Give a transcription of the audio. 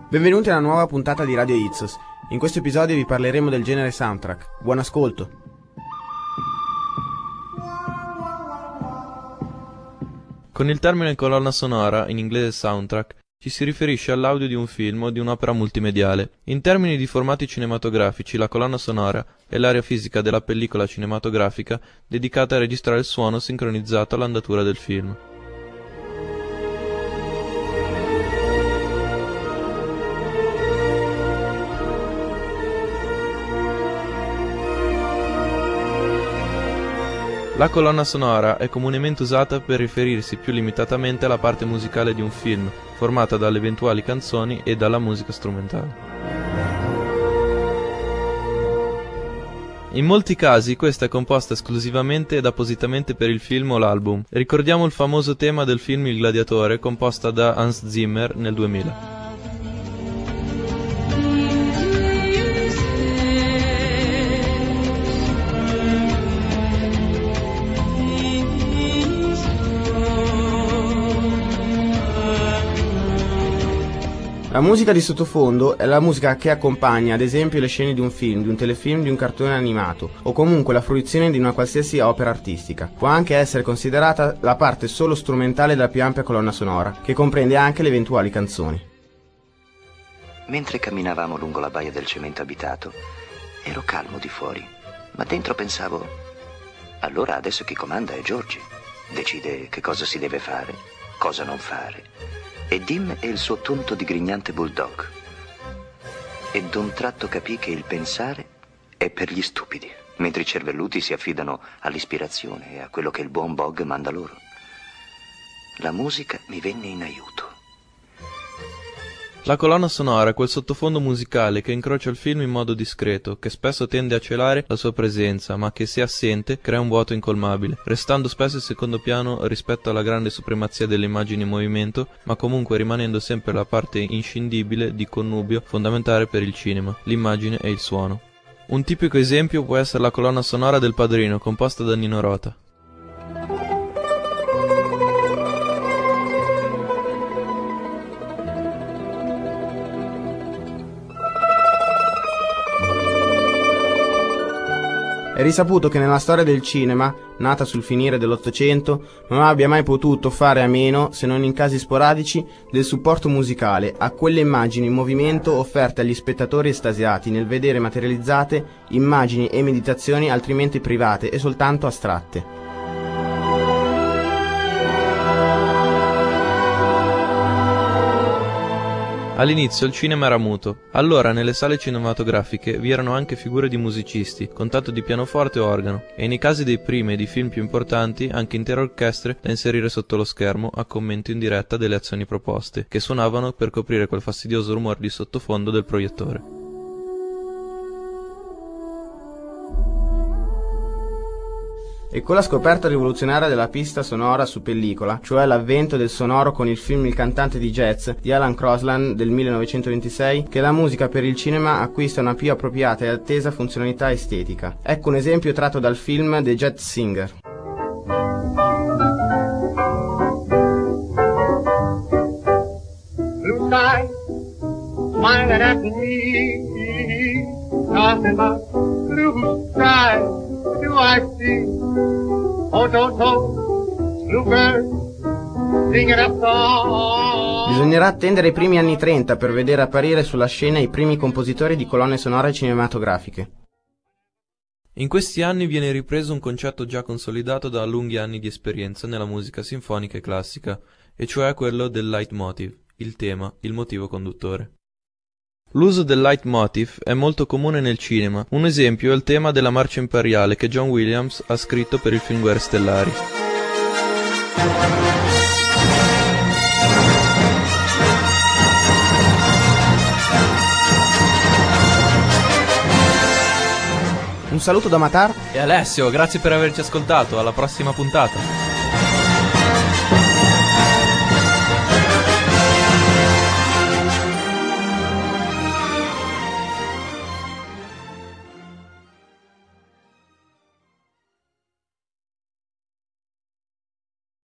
Benvenuti alla nuova puntata di Radio Ipsos. In questo episodio vi parleremo del genere soundtrack. Buon ascolto! Con il termine colonna sonora, in inglese soundtrack, ci si riferisce all'audio di un film o di un'opera multimediale. In termini di formati cinematografici, la colonna sonora è l'area fisica della pellicola cinematografica dedicata a registrare il suono sincronizzato all'andatura del film. La colonna sonora è comunemente usata per riferirsi più limitatamente alla parte musicale di un film, formata dalle eventuali canzoni e dalla musica strumentale. In molti casi questa è composta esclusivamente ed appositamente per il film o l'album. Ricordiamo il famoso tema del film Il Gladiatore, composta da Hans Zimmer nel 2000. La musica di sottofondo è la musica che accompagna ad esempio le scene di un film, di un telefilm, di un cartone animato o comunque la fruizione di una qualsiasi opera artistica. Può anche essere considerata la parte solo strumentale della più ampia colonna sonora, che comprende anche le eventuali canzoni. Mentre camminavamo lungo la baia del cemento abitato, ero calmo di fuori, ma dentro pensavo: allora adesso chi comanda è Georgie. Decide che cosa si deve fare, cosa non fare. E Dim è il suo tonto digrignante bulldog. E d'un tratto capì che il pensare è per gli stupidi, mentre i cervelluti si affidano all'ispirazione e a quello che il buon Bog manda loro. La musica mi venne in aiuto. La colonna sonora è quel sottofondo musicale che incrocia il film in modo discreto, che spesso tende a celare la sua presenza, ma che se assente crea un vuoto incolmabile, restando spesso in secondo piano rispetto alla grande supremazia delle immagini in movimento, ma comunque rimanendo sempre la parte inscindibile di connubio fondamentale per il cinema, l'immagine e il suono. Un tipico esempio può essere la colonna sonora del Padrino, composta da Nino Rota. È risaputo che nella storia del cinema, nata sul finire dell'Ottocento, non abbia mai potuto fare a meno, se non in casi sporadici, del supporto musicale a quelle immagini in movimento offerte agli spettatori estasiati nel vedere materializzate immagini e meditazioni altrimenti private e soltanto astratte. All'inizio il cinema era muto, allora nelle sale cinematografiche vi erano anche figure di musicisti, con tanto di pianoforte o organo, e nei casi dei primi e dei film più importanti anche intere orchestre da inserire sotto lo schermo a commento in diretta delle azioni proposte, che suonavano per coprire quel fastidioso rumore di sottofondo del proiettore. E con la scoperta rivoluzionaria della pista sonora su pellicola, cioè l'avvento del sonoro con il film Il cantante di jazz di Alan Crosland del 1926, che la musica per il cinema acquista una più appropriata e attesa funzionalità estetica. Ecco un esempio tratto dal film The Jazz Singer. Blue sky, smiling at me, nothing but blue sky do I see. Oh, bluebird, singing a song. Bisognerà attendere i primi anni 30 per vedere apparire sulla scena i primi compositori di colonne sonore cinematografiche. In questi anni viene ripreso un concetto già consolidato da lunghi anni di esperienza nella musica sinfonica e classica, e cioè quello del leitmotiv, il tema, il motivo conduttore. L'uso del leitmotiv è molto comune nel cinema. Un esempio è il tema della marcia imperiale che John Williams ha scritto per il film Guerre Stellari. Un saluto da Matar e Alessio, grazie per averci ascoltato, alla prossima puntata.